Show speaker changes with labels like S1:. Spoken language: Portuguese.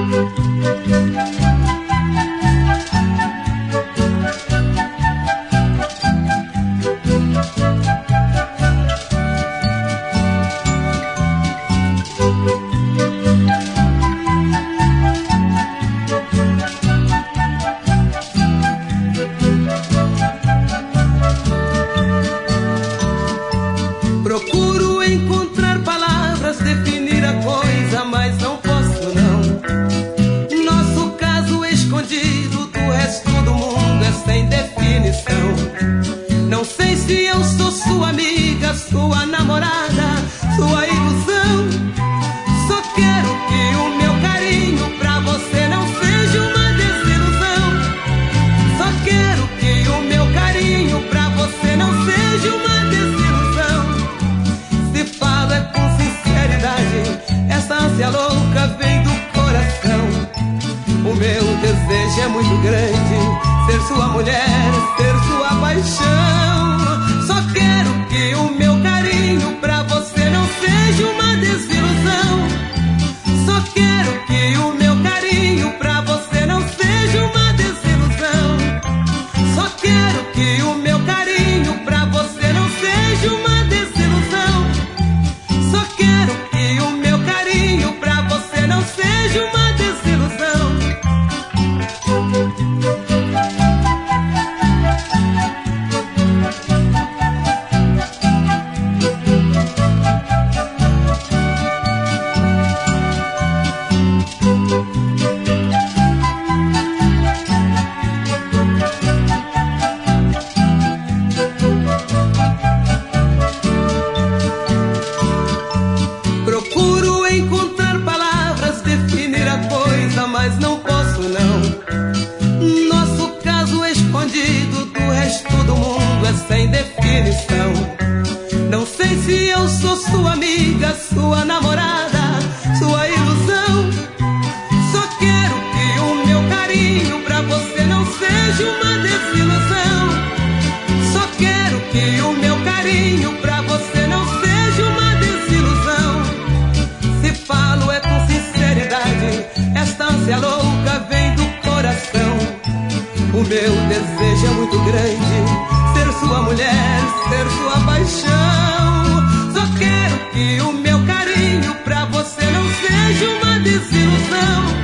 S1: Procuro encontrar palavras, definir a coisa, mas não posso não. Nosso caso escondido do resto do mundo é sem definição. Não sei se eu sou sua amiga, sua namorada, sua ilusão. Só quero que o meu carinho pra você não seja uma desilusão. Só quero que o meu carinho pra você não seja uma desilusão. Se falo é com sinceridade, essa ânsia louca vem do coração. O meu desejo é muito grande, ser sua mulher, ser sua paixão. Só quero que o meu carinho pra você não seja uma desilusão. Só quero que o meu carinho pra você não seja uma desilusão. Só quero que o meu carinho pra você não seja uma desilusão. Só quero que o meu carinho pra você não seja uma desilusão. Procuro encontrar palavras, definir a coisa, mas não posso não. Nosso caso escondido do resto do mundo é sem definição. Não sei se eu sou sua amiga, sua namorada, sua ilusão. Só quero que o meu carinho pra você não seja uma desilusão. Só quero que o meu carinho pra você não seja uma desilusão. Se falo é com sinceridade, esta ânsia louca vem do coração. O meu desejo é muito grande, ser sua mulher, ser sua paixão. Só quero que o meu carinho pra você não seja uma desilusão.